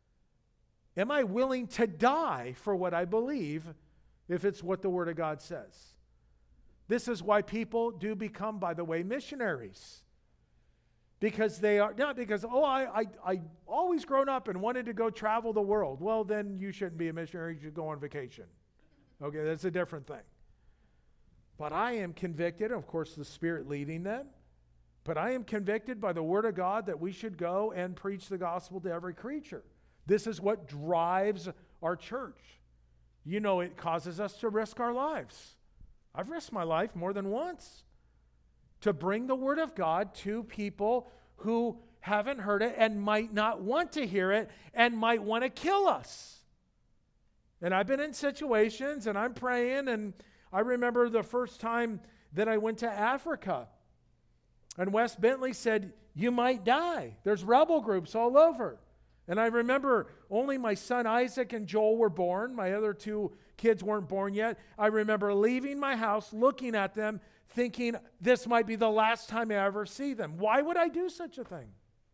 Am I willing to die for what I believe if it's what the Word of God says? This is why people do become, by the way, missionaries. Because they are, not because, oh, I, I, I always grown up and wanted to go travel the world. Well, then you shouldn't be a missionary, you should go on vacation. Okay, that's a different thing. But I am convicted, of course, the Spirit leading them, but I am convicted by the Word of God that we should go and preach the gospel to every creature. This is what drives our church. You know, it causes us to risk our lives. I've risked my life more than once to bring the Word of God to people who haven't heard it and might not want to hear it and might want to kill us. And I've been in situations and I'm praying, and I remember the first time that I went to Africa. And Wes Bentley said, you might die. There's rebel groups all over. And I remember only my son Isaac and Joel were born. My other two kids weren't born yet. I remember leaving my house, looking at them, thinking this might be the last time I ever see them. Why would I do such a thing?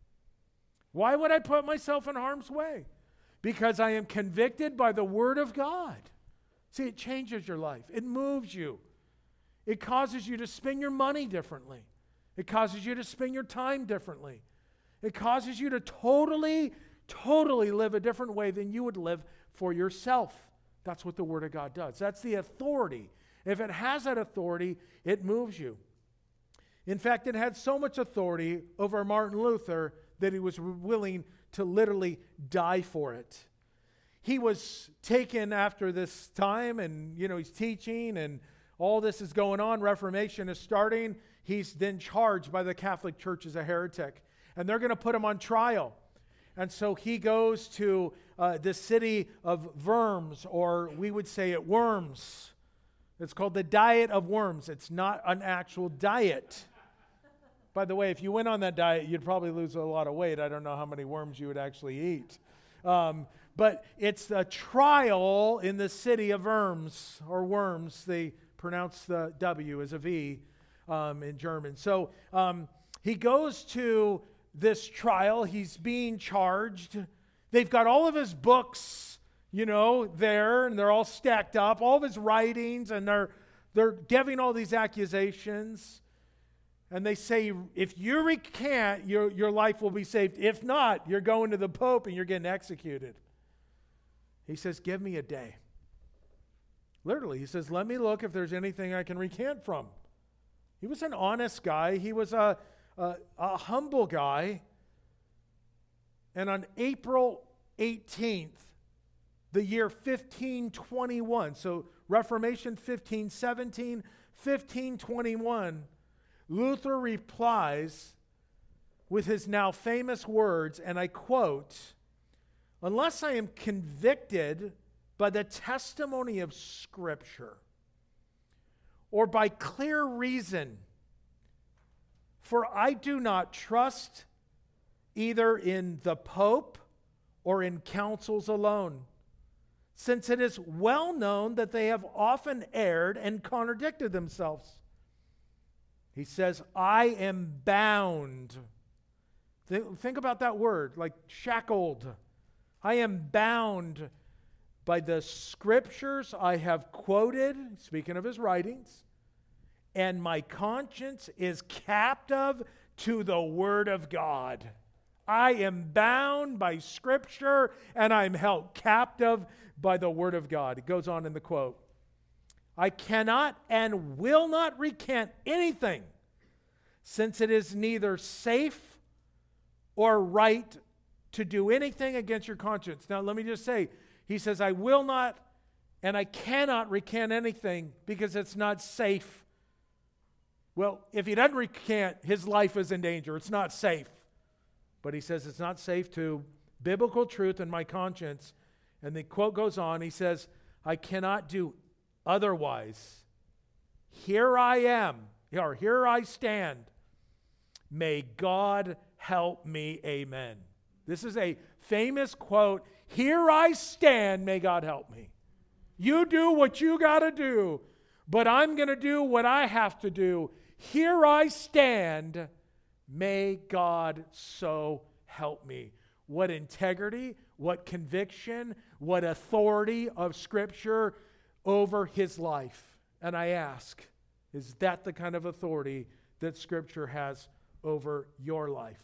Why would I put myself in harm's way? Because I am convicted by the Word of God. See, it changes your life. It moves you. It causes you to spend your money differently. It causes you to spend your time differently. It causes you to totally, totally live a different way than you would live for yourself. That's what the Word of God does. That's the authority. If it has that authority, it moves you. In fact, it had so much authority over Martin Luther that he was willing to literally die for it. He was taken after this time, and, you know, he's teaching, and all this is going on. Reformation is starting. He's then charged by the Catholic Church as a heretic, and they're going to put him on trial. And so he goes to uh, the city of Worms, or we would say it Worms. It's called the Diet of Worms. It's not an actual diet. By the way, if you went on that diet, you'd probably lose a lot of weight. I don't know how many worms you would actually eat. Um, but it's a trial in the city of Worms, or Worms. They pronounce the W as a V um, in German. So um, he goes to this trial. He's being charged. They've got all of his books, you know, there, and they're all stacked up, all of his writings, and they're they're giving all these accusations. And they say, if you recant, your, your life will be saved. If not, you're going to the Pope and you're getting executed. He says, give me a day. Literally, he says, let me look if there's anything I can recant from. He was an honest guy. He was a, a, a humble guy. And on April eighteenth, the year fifteen twenty-one, so Reformation fifteen seventeen, fifteen twenty-one, Luther replies with his now famous words, and I quote, unless I am convicted by the testimony of Scripture or by clear reason, for I do not trust either in the Pope or in councils alone, since it is well known that they have often erred and contradicted themselves. He says, I am bound. Think, think about that word, like shackled. I am bound by the scriptures I have quoted, speaking of his writings, and my conscience is captive to the Word of God. I am bound by Scripture, and I'm held captive by the Word of God. It goes on in the quote. I cannot and will not recant anything, since it is neither safe or right to do anything against your conscience. Now, let me just say, he says, I will not and I cannot recant anything because it's not safe. Well, if he doesn't recant, his life is in danger. It's not safe. But he says it's not safe to biblical truth and my conscience. And the quote goes on, he says, I cannot do otherwise. Here I am, or here I stand. May God help me, amen. This is a famous quote. Here I stand, may God help me. You do what you got to do, but I'm going to do what I have to do. Here I stand, may God so help me. What integrity, what conviction, what authority of Scripture over his life. And I ask, is that the kind of authority that Scripture has over your life?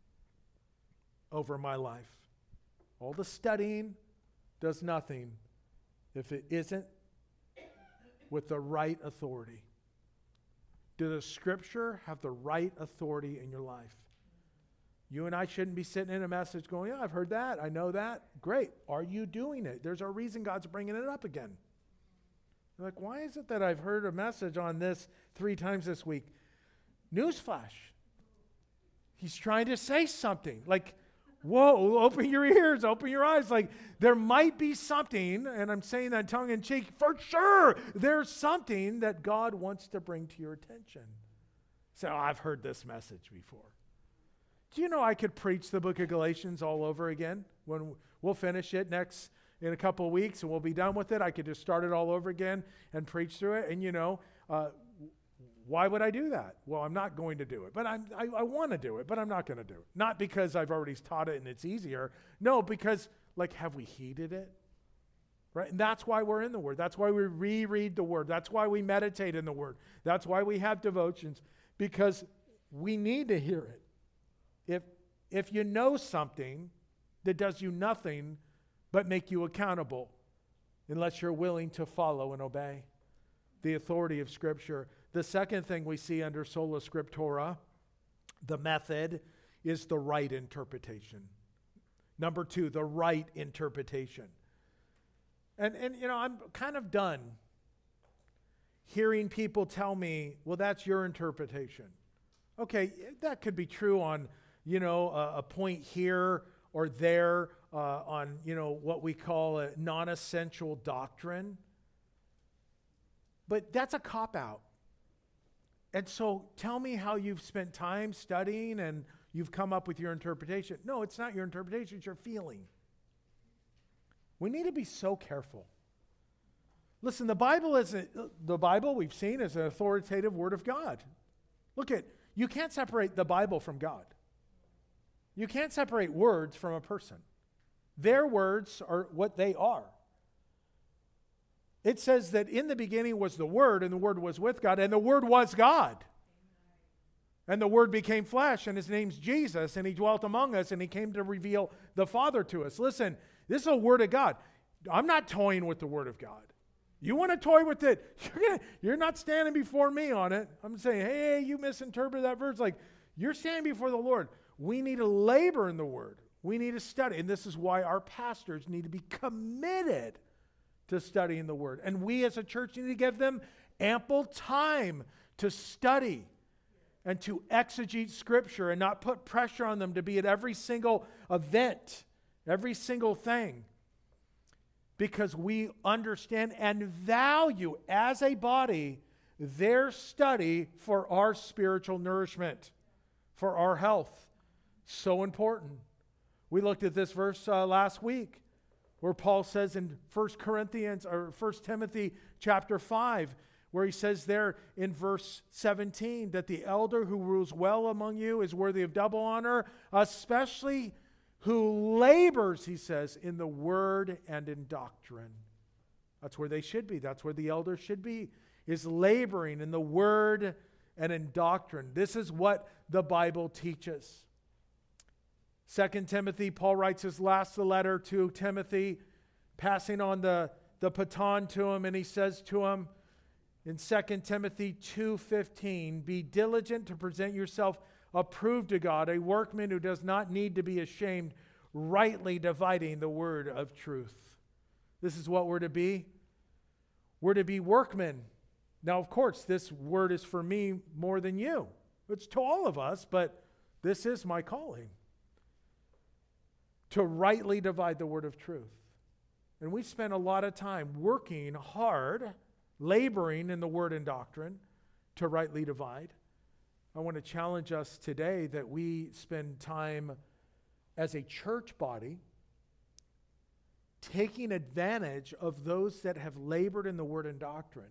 Over my life? All the studying does nothing if it isn't with the right authority. Does the Scripture have the right authority in your life? You and I shouldn't be sitting in a message going, yeah, I've heard that, I know that. Great. Are you doing it? There's a reason God's bringing it up again. You're like, why is it that I've heard a message on this three times this week? Newsflash. He's trying to say something. Like, Whoa, open your ears, open your eyes. Like, there might be something, and I'm saying that tongue in cheek, for sure, there's something that God wants to bring to your attention. So, oh, I've heard this message before. Do you know I could preach the book of Galatians all over again? When we'll finish it next in a couple of weeks and we'll be done with it. I could just start it all over again and preach through it. And you know, uh, why would I do that? Well, I'm not going to do it. But I'm, I, I want to do it, but I'm not going to do it. Not because I've already taught it and it's easier. No, because, like, have we heeded it? Right? And that's why we're in the Word. That's why we reread the Word. That's why we meditate in the Word. That's why we have devotions, because we need to hear it. If, if you know something that does you nothing but make you accountable, unless you're willing to follow and obey the authority of Scripture. The second thing we see under Sola Scriptura, the method, is the right interpretation. Number two, the right interpretation. And, and you know, I'm kind of done hearing people tell me, well, that's your interpretation. Okay, that could be true on, you know, a, a point here or there uh, on, you know, what we call a non-essential doctrine. But that's a cop-out. And so tell me how you've spent time studying and you've come up with your interpretation. No, it's not your interpretation, it's your feeling. We need to be so careful. Listen, the Bible is a, the Bible we've seen is an authoritative word of God. Look at, you can't separate the Bible from God. You can't separate words from a person. Their words are what they are. It says that in the beginning was the Word, and the Word was with God, and the Word was God. And the Word became flesh, and His name's Jesus, and He dwelt among us, and He came to reveal the Father to us. Listen, this is a Word of God. I'm not toying with the Word of God. You want to toy with it, you're, gonna, you're not standing before me on it. I'm saying, hey, you misinterpreted that verse. Like, you're standing before the Lord. We need to labor in the Word. We need to study. And this is why our pastors need to be committed to studying the Word. And we as a church need to give them ample time to study and to exegete Scripture and not put pressure on them to be at every single event, every single thing. Because we understand and value as a body their study for our spiritual nourishment, for our health. So important. We looked at this verse uh, last week where Paul says in First Corinthians or First Timothy chapter five, where he says there in verse seventeen that the elder who rules well among you is worthy of double honor, especially who labors, he says, in the word and in doctrine. That's where they should be. That's where the elder should be, is laboring in the word and in doctrine. This is what the Bible teaches. Second Timothy, Paul writes his last letter to Timothy, passing on the, the baton to him, and he says to him in Second Timothy two fifteen, be diligent to present yourself approved to God, a workman who does not need to be ashamed, rightly dividing the word of truth. This is what we're to be. We're to be workmen. Now, of course, this word is for me more than you. It's to all of us, but this is my calling. To rightly divide the word of truth. And we spend a lot of time working hard, laboring in the word and doctrine to rightly divide. I want to challenge us today that we spend time as a church body taking advantage of those that have labored in the word and doctrine,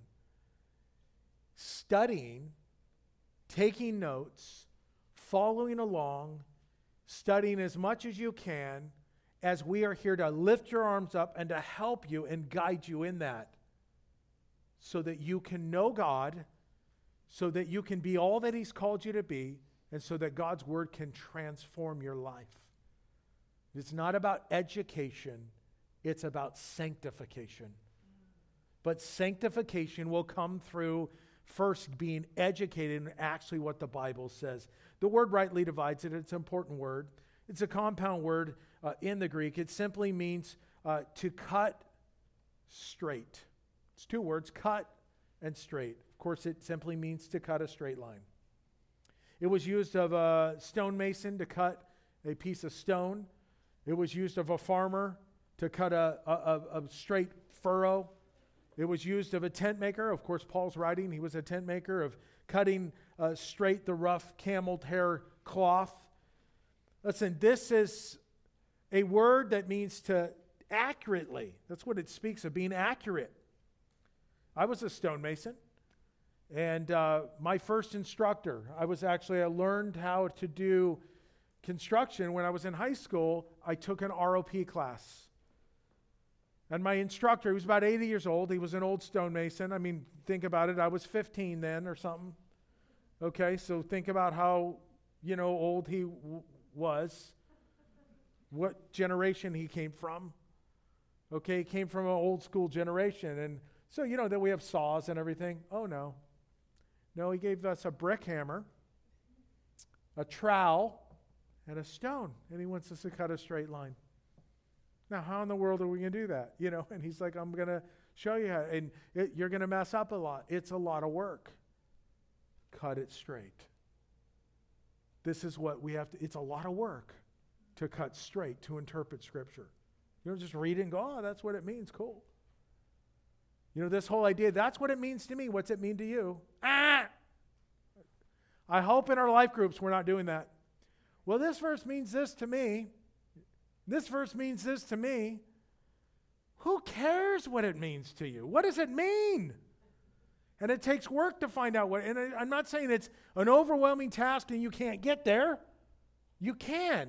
studying, taking notes, following along, studying as much as you can, as we are here to lift your arms up and to help you and guide you in that so that you can know God, so that you can be all that He's called you to be, and so that God's Word can transform your life. It's not about education, it's about sanctification. But sanctification will come through first being educated in actually what the Bible says. The word rightly divides it. It's an important word. It's a compound word uh, in the Greek. It simply means uh, to cut straight. It's two words, cut and straight. Of course, it simply means to cut a straight line. It was used of a stonemason to cut a piece of stone It was used of a farmer to cut a, a, a, a straight furrow. It was used of a tent maker. Of course, Paul's writing, he was a tent maker, of cutting uh, straight the rough camel hair cloth. Listen, this is a word that means to accurately. That's what it speaks of, being accurate. I was a stonemason, and uh, my first instructor, I was actually, I learned how to do construction when I was in high school. I took an R O P class. And my instructor, he was about eighty years old. He was an old stonemason. I mean, think about it. I was fifteen then or something. Okay, so think about how, you know, old he w- was. What generation he came from. Okay, he came from an old school generation. And so, you know, that we have saws and everything. Oh, no. No, he gave us a brick hammer, a trowel, and a stone. And he wants us to cut a straight line. Now, how in the world are we going to do that? You know, and he's like, I'm going to show you how. And it, you're going to mess up a lot. It's a lot of work. Cut it straight. This is what we have to, it's a lot of work to cut straight, to interpret Scripture. You don't just read it and go, oh, that's what it means. Cool. You know, this whole idea, that's what it means to me. What's it mean to you? Ah! I hope in our life groups we're not doing that. Well, this verse means this to me. This verse means this to me. Who cares what it means to you? What does it mean? And it takes work to find out what, and I, I'm not saying it's an overwhelming task and you can't get there. You can.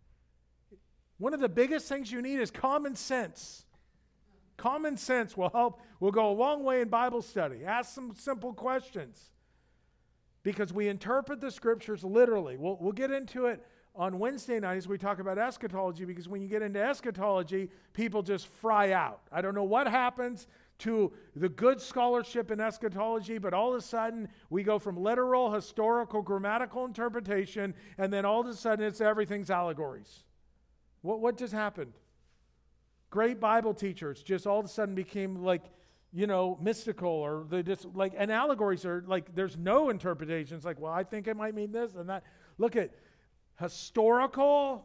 One of the biggest things you need is common sense. Common sense will help, will go a long way in Bible study. Ask some simple questions. Because we interpret the Scriptures literally. We'll, we'll get into it on Wednesday night as we talk about eschatology, because when you get into eschatology, people just fry out. I don't know what happens to the good scholarship in eschatology, but all of a sudden we go from literal, historical, grammatical interpretation, and then all of a sudden it's everything's allegories. What, what just happened? Great Bible teachers just all of a sudden became like, you know, mystical, or they just like, and allegories are like, there's no interpretations. Like, well, I think it might mean this and that. Look at historical,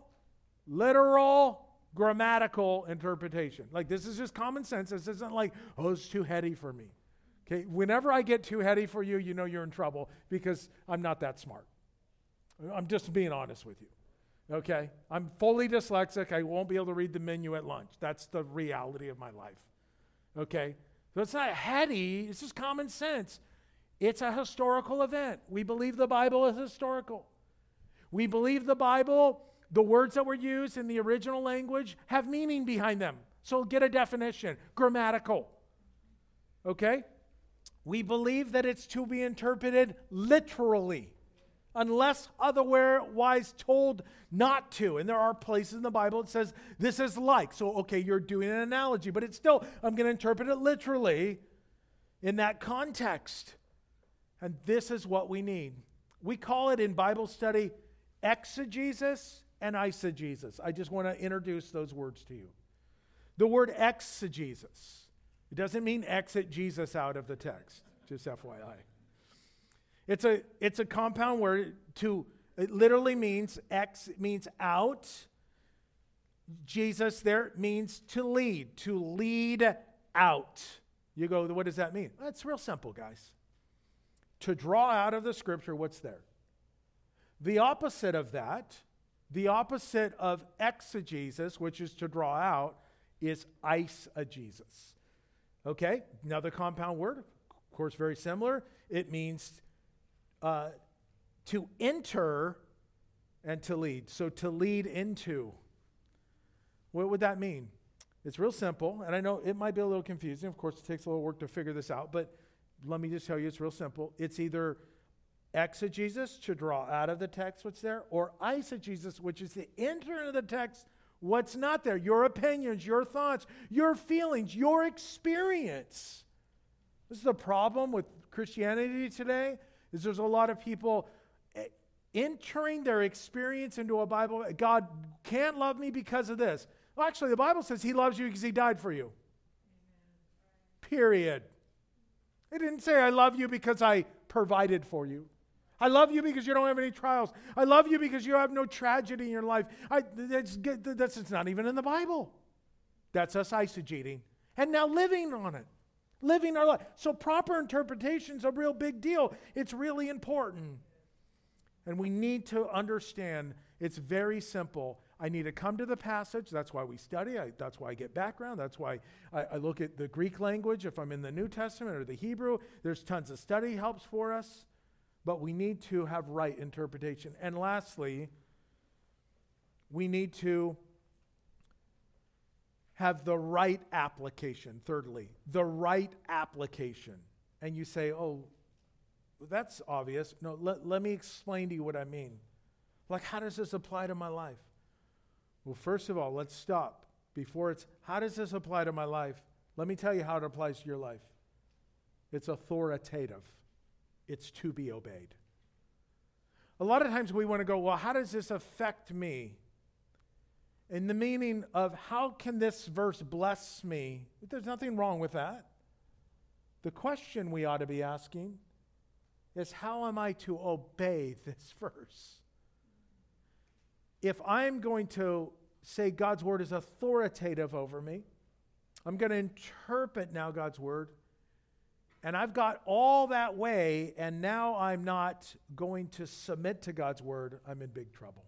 literal, grammatical interpretation. Like, this is just common sense. This isn't like, oh, it's too heady for me. Okay, whenever I get too heady for you, you know you're in trouble, because I'm not that smart. I'm just being honest with you. Okay, I'm fully dyslexic. I won't be able to read the menu at lunch. That's the reality of my life. Okay, so it's not heady. It's just common sense. It's a historical event. We believe the Bible is historical. We believe the Bible, the words that were used in the original language have meaning behind them. So get a definition. Grammatical. Okay? We believe that it's to be interpreted literally, unless otherwise told not to. And there are places in the Bible that says this is like. So, okay, you're doing an analogy, but it's still, I'm going to interpret it literally in that context. And this is what we need. We call it in Bible study exegesis and eisegesis. I just want to introduce those words to you. The word exegesis, it doesn't mean exit Jesus out of the text, just F Y I. It's a it's a compound word. To it literally means ex means out. Jesus there means to lead, to lead out. You go, what does that mean? Well, it's real simple, guys. To draw out of the Scripture what's there. The opposite of that, the opposite of exegesis, which is to draw out, is eisegesis. Okay, another compound word, of course, very similar. It means uh, to enter and to lead. So to lead into. What would that mean? It's real simple, and I know it might be a little confusing. Of course, it takes a little work to figure this out, but let me just tell you it's real simple. It's either exegesis, to draw out of the text what's there, or eisegesis, which is to enter into the text what's not there. Your opinions, your thoughts, your feelings, your experience. This is the problem with Christianity today, is there's a lot of people entering their experience into a Bible. God can't love me because of this. Well, actually, the Bible says he loves you because he died for you. Period. It didn't say I love you because I provided for you. I love you because you don't have any trials. I love you because you have no tragedy in your life. I, that's, that's it's not even in the Bible. That's us eisegeting. And now living on it. Living our life. So proper interpretation is a real big deal. It's really important. And we need to understand it's very simple. I need to come to the passage. That's why we study. I, that's why I get background. That's why I, I look at the Greek language. If I'm in the New Testament or the Hebrew, there's tons of study helps for us. But we need to have right interpretation. And lastly, we need to have the right application. Thirdly, the right application. And you say, oh, that's obvious. No, let, let me explain to you what I mean. Like, how does this apply to my life? Well, first of all, let's stop. Before it's, how does this apply to my life? Let me tell you how it applies to your life. It's authoritative. It's to be obeyed. A lot of times we want to go, well, how does this affect me? In the meaning of, how can this verse bless me? There's nothing wrong with that. The question we ought to be asking is, how am I to obey this verse? If I'm going to say God's word is authoritative over me, I'm going to interpret now God's word, and I've got all that way, and now I'm not going to submit to God's word, I'm in big trouble.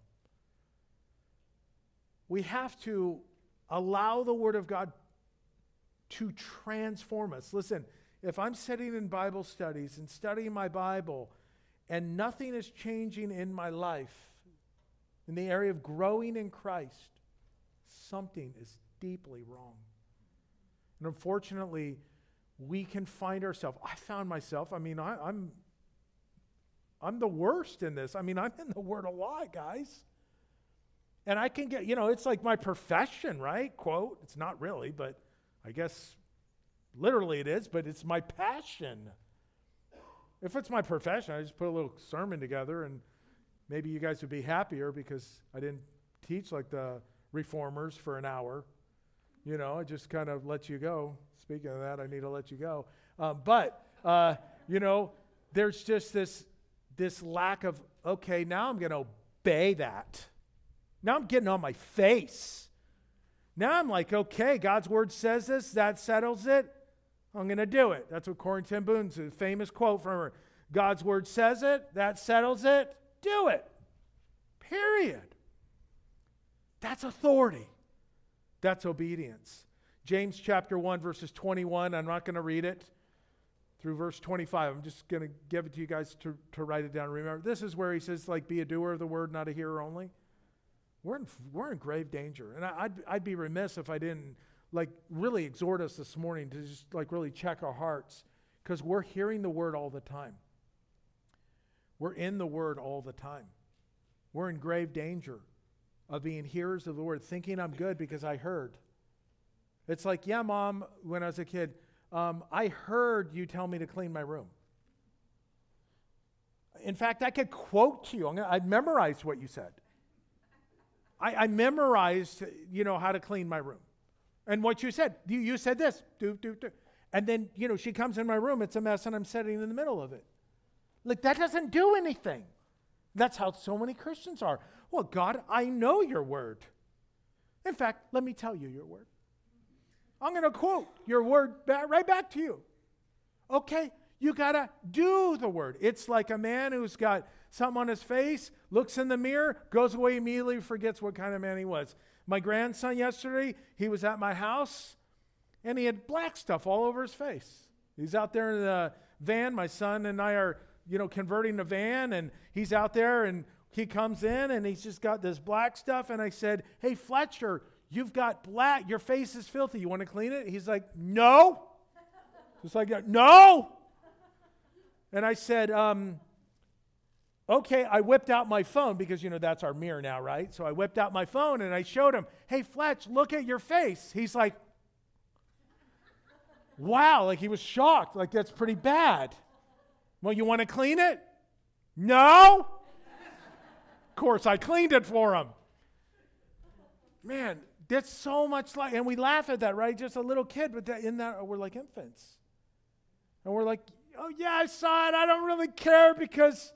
We have to allow the word of God to transform us. Listen, if I'm sitting in Bible studies and studying my Bible and nothing is changing in my life in the area of growing in Christ, something is deeply wrong. And unfortunately, we can find ourselves, I found myself, I mean, I, I'm, I'm the worst in this. I mean, I'm in the Word a lot, guys. And I can get, you know, it's like my profession, right? Quote, it's not really, but I guess literally it is, but it's my passion. If it's my profession, I just put a little sermon together and maybe you guys would be happier because I didn't teach like the reformers for an hour. You know, I just kind of let you go. Speaking of that, I need to let you go. Um, but, uh, you know, there's just this, this lack of, okay, now I'm going to obey that. Now I'm getting on my face. Now I'm like, okay, God's word says this, that settles it. I'm going to do it. That's what Corrie ten Boom's a famous quote from her. God's word says it, that settles it, do it. Period. That's authority. That's obedience. James chapter one, verses twenty-one, I'm not going to read it, through verse twenty-five. I'm just going to give it to you guys to, to write it down. Remember, this is where he says, like, be a doer of the word, not a hearer only. We're in, we're in grave danger. And I, I'd, I'd be remiss if I didn't, like, really exhort us this morning to just, like, really check our hearts, because we're hearing the word all the time. We're in the word all the time. We're in grave danger of being hearers of the word, thinking I'm good because I heard. It's like, yeah, Mom, when I was a kid, um, I heard you tell me to clean my room. In fact, I could quote to you. I'm gonna, I memorized what you said. I, I memorized, you know, how to clean my room. And what you said, you, you said this, do, do, do. And then, you know, she comes in my room, it's a mess, and I'm sitting in the middle of it. Like, that doesn't do anything. That's how so many Christians are. Well, God, I know your word. In fact, let me tell you your word. I'm going to quote your word back, right back to you. Okay, you got to do the word. It's like a man who's got something on his face, looks in the mirror, goes away immediately, forgets what kind of man he was. My grandson yesterday, he was at my house, and he had black stuff all over his face. He's out there in the van. My son and I are, you know, converting the van, and he's out there, and he comes in, and he's just got this black stuff, and I said, hey, Fletcher, you've got black, your face is filthy. You want to clean it? He's like, no. Just like that, no. And I said, um, okay, I whipped out my phone because, you know, that's our mirror now, right? So I whipped out my phone and I showed him, hey, Fletch, look at your face. He's like, wow, like he was shocked. Like, that's pretty bad. Well, you want to clean it? No. Of course, I cleaned it for him. Man, that's so much like, and we laugh at that, right? Just a little kid, but that, in that, we're like infants. And we're like, oh yeah, I saw it. I don't really care because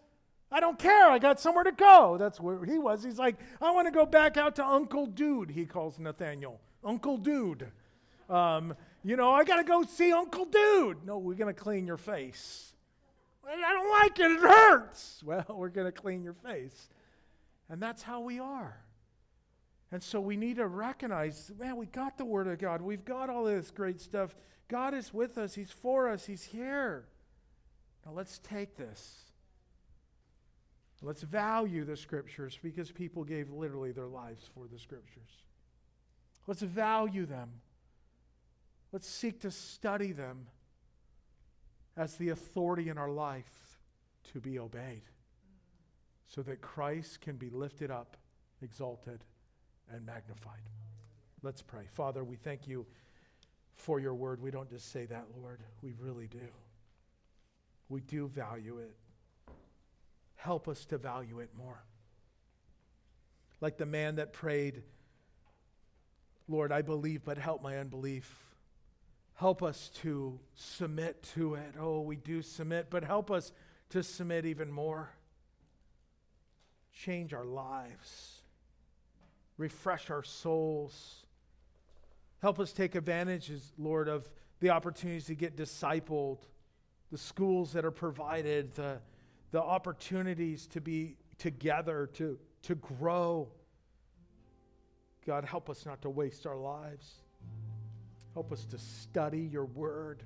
I don't care. I got somewhere to go. That's where he was. He's like, I want to go back out to Uncle Dude, he calls Nathaniel. Uncle Dude. Um, you know, I got to go see Uncle Dude. No, we're going to clean your face. I don't like it. It hurts. Well, we're going to clean your face. And that's how we are. And so we need to recognize, man, we got the Word of God. We've got all this great stuff. God is with us. He's for us. He's here. Now let's take this. Let's value the Scriptures because people gave literally their lives for the Scriptures. Let's value them. Let's seek to study them as the authority in our life to be obeyed so that Christ can be lifted up, exalted, and magnified. Let's pray. Father, we thank you for your word. We don't just say that, Lord. We really do. We do value it. Help us to value it more. Like the man that prayed, Lord, I believe, but help my unbelief. Help us to submit to it. Oh, we do submit, but help us to submit even more. Change our lives. Refresh our souls. Help us take advantage, Lord, of the opportunities to get discipled, the schools that are provided, the, the opportunities to be together, to, to grow. God, help us not to waste our lives. Help us to study your word,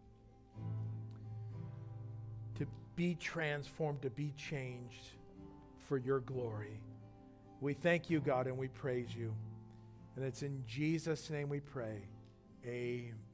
to be transformed, to be changed for your glory. We thank you, God, and we praise you. And it's in Jesus' name we pray. Amen.